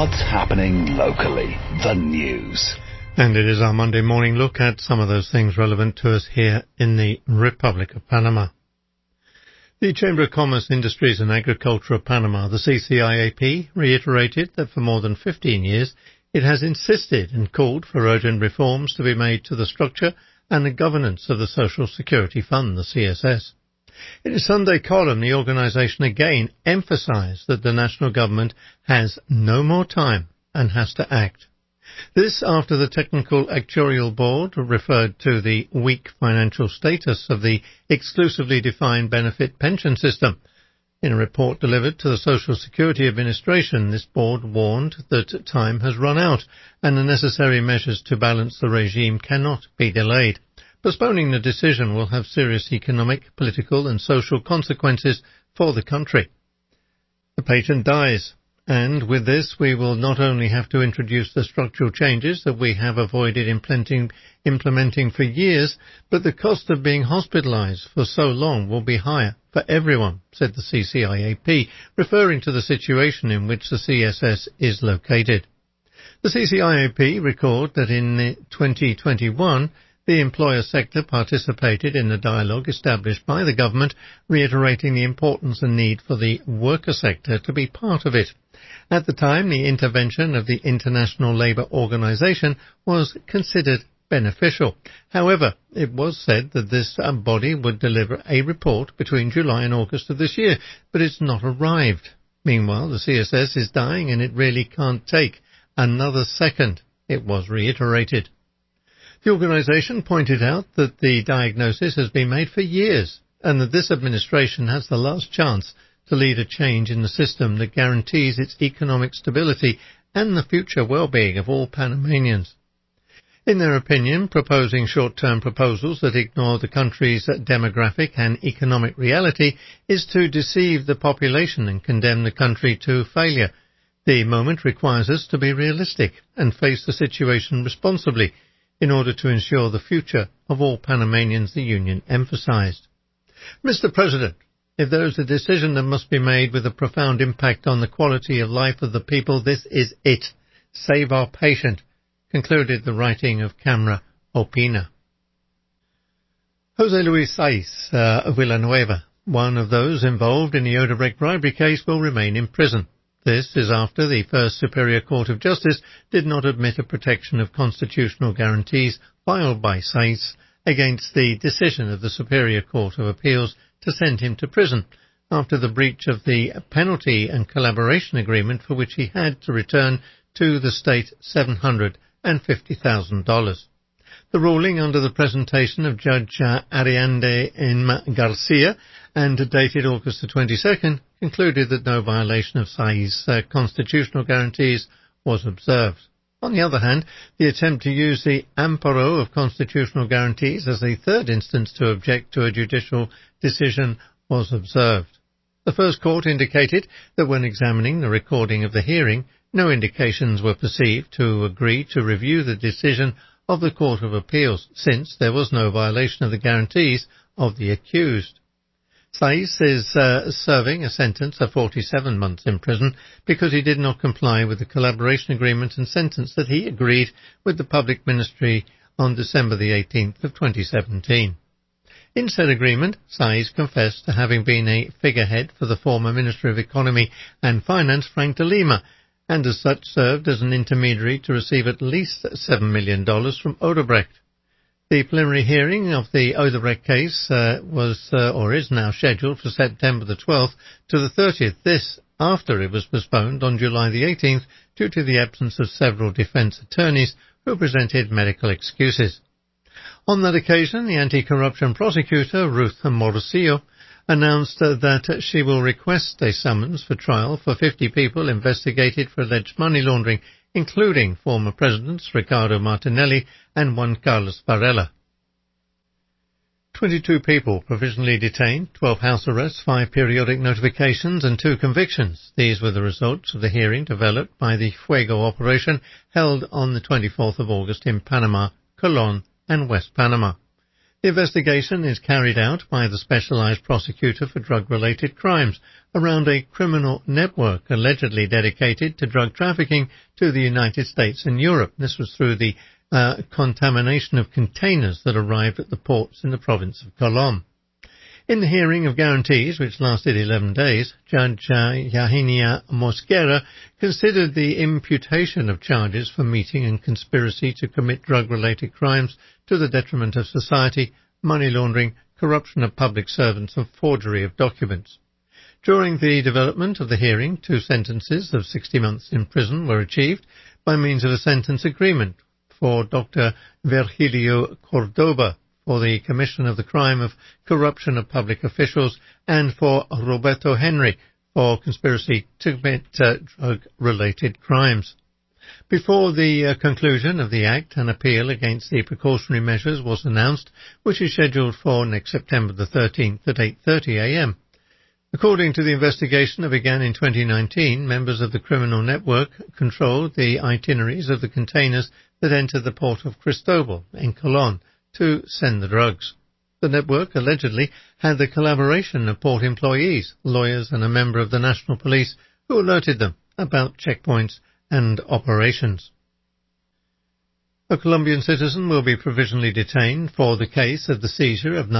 What's happening locally? The news. And it is our Monday morning look at some of those things relevant to us here in the Republic of Panama. The Chamber of Commerce, Industries and Agriculture of Panama, the CCIAP, reiterated that for more than 15 years it has insisted and called for urgent reforms to be made to the structure and the governance of the Social Security Fund, the CSS. In a Sunday column, the organisation again emphasised that the national government has no more time and has to act. This after the Technical Actuarial Board referred to the weak financial status of the exclusively defined benefit pension system. In a report delivered to the Social Security Administration, this board warned that time has run out and the necessary measures to balance the regime cannot be delayed. Postponing the decision will have serious economic, political and social consequences for the country. The patient dies. And with this, we will not only have to introduce the structural changes that we have avoided implementing for years, but the cost of being hospitalised for so long will be higher for everyone, said the CCIAP, referring to the situation in which the CSS is located. The CCIAP record that in 2021, the employer sector participated in the dialogue established by the government, reiterating the importance and need for the worker sector to be part of it. At the time, the intervention of the International Labour Organization was considered beneficial. However, it was said that this body would deliver a report between July and August of this year, but it's not arrived. Meanwhile, the CSS is dying and it really can't take another second, it was reiterated. The organisation pointed out that the diagnosis has been made for years and that this administration has the last chance to lead a change in the system that guarantees its economic stability and the future well-being of all Panamanians. In their opinion, proposing short-term proposals that ignore the country's demographic and economic reality is to deceive the population and condemn the country to failure. The moment requires us to be realistic and face the situation responsibly in order to ensure the future of all Panamanians, the union emphasised. Mr. President, if there is a decision that must be made with a profound impact on the quality of life of the people, this is it. Save our patient, concluded the writing of Camera Opina. José Luis Saiz Villanueva, one of those involved in the Odebrecht bribery case, will remain in prison. This is after the First Superior Court of Justice did not admit a protection of constitutional guarantees filed by Saiz against the decision of the Superior Court of Appeals to send him to prison after the breach of the penalty and collaboration agreement for which he had to return to the state $750,000. The ruling under the presentation of Judge Ariande M. Garcia and dated August the 22nd concluded that no violation of Saiz's constitutional guarantees was observed. On the other hand, the attempt to use the amparo of constitutional guarantees as a third instance to object to a judicial decision was observed. The first court indicated that when examining the recording of the hearing, no indications were perceived to agree to review the decision of the Court of Appeals, since there was no violation of the guarantees of the accused. Saiz is serving a sentence of 47 months in prison because he did not comply with the collaboration agreement and sentence that he agreed with the Public Ministry on December the 18th of 2017. In said agreement, Saiz confessed to having been a figurehead for the former Minister of Economy and Finance, Frank de Lima, and as such served as an intermediary to receive at least $7 million from Odebrecht. The preliminary hearing of the Odebrecht case is now scheduled for September the 12th to the 30th, this after it was postponed on July the 18th due to the absence of several defence attorneys who presented medical excuses. On that occasion, the anti-corruption prosecutor, Ruth Morcillo, announced that she will request a summons for trial for 50 people investigated for alleged money laundering, including former presidents Ricardo Martinelli and Juan Carlos Varela. 22 people provisionally detained, 12 house arrests, 5 periodic notifications and 2 convictions. These were the results of the hearing developed by the Fuego operation held on the 24th of August in Panama, Colón and West Panama. The investigation is carried out by the Specialized Prosecutor for Drug-Related Crimes around a criminal network allegedly dedicated to drug trafficking to the United States and Europe. This was through the contamination of containers that arrived at the ports in the province of Colón. In the hearing of guarantees, which lasted 11 days, Judge Yahinia Mosquera considered the imputation of charges for meeting and conspiracy to commit drug-related crimes to the detriment of society, money laundering, corruption of public servants, and forgery of documents. During the development of the hearing, 2 sentences of 60 months in prison were achieved by means of a sentence agreement for Dr. Virgilio Cordoba for the commission of the crime of corruption of public officials and for Roberto Henry for conspiracy to commit drug-related crimes. Before the conclusion of the act, an appeal against the precautionary measures was announced, which is scheduled for next September the 13th at 8:30 a.m. According to the investigation that began in 2019, members of the criminal network controlled the itineraries of the containers that entered the port of Cristobal in Colón to send the drugs. The network allegedly had the collaboration of port employees, lawyers and a member of the National Police who alerted them about checkpoints and operations. A Colombian citizen will be provisionally detained for the case of the seizure of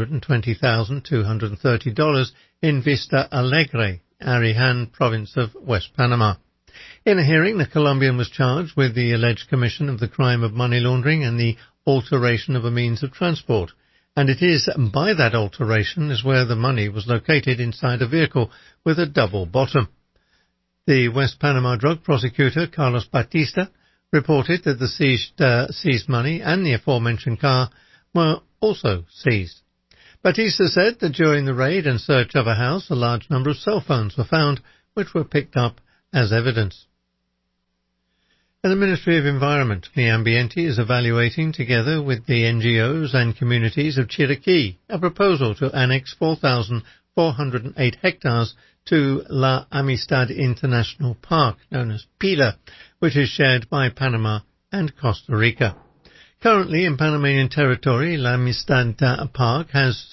$920,230 in Vista Alegre, Arihan province of West Panama. In a hearing, the Colombian was charged with the alleged commission of the crime of money laundering and the alteration of a means of transport, and it is by that alteration is where the money was located inside a vehicle with a double bottom. The West Panama drug prosecutor, Carlos Batista, reported that the seized money and the aforementioned car were also seized. Batista said that during the raid and search of a house, a large number of cell phones were found, which were picked up as evidence. And the Ministry of Environment, the Ambiente, is evaluating, together with the NGOs and communities of Chiriquí, a proposal to annex 4,408 hectares to La Amistad International Park, known as PILA, which is shared by Panama and Costa Rica. Currently, in Panamanian territory, La Amistad Park has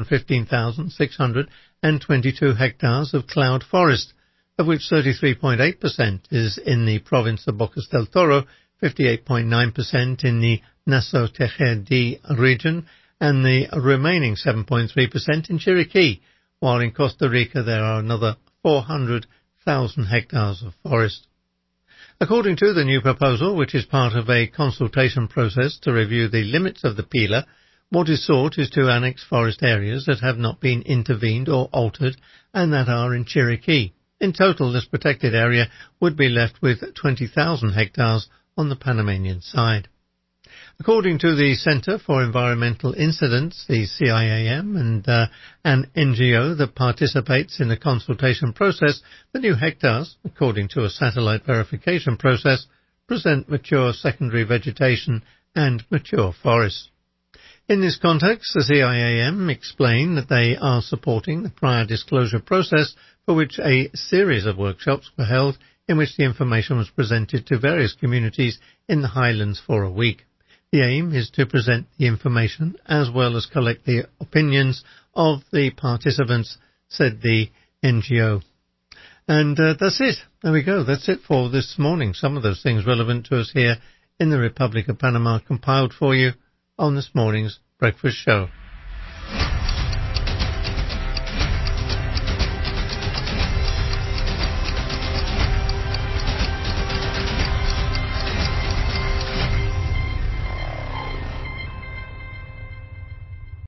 215,622 hectares of cloud forest, of which 33.8% is in the province of Bocas del Toro, 58.9% in the Nassau Tejedí region, and the remaining 7.3% in Chiriquí, while in Costa Rica there are another 400,000 hectares of forest. According to the new proposal, which is part of a consultation process to review the limits of the PILA, what is sought is to annex forest areas that have not been intervened or altered and that are in Chiriquí. In total, this protected area would be left with 20,000 hectares on the Panamanian side. According to the Center for Environmental Incidents, the CIAM, and an NGO that participates in the consultation process, the new hectares, according to a satellite verification process, present mature secondary vegetation and mature forests. In this context, the CIAM explained that they are supporting the prior disclosure process, for which a series of workshops were held in which the information was presented to various communities in the highlands for a week. The aim is to present the information as well as collect the opinions of the participants, said the NGO. And that's it. There we go. That's it for this morning. Some of those things relevant to us here in the Republic of Panama compiled for you on this morning's breakfast show.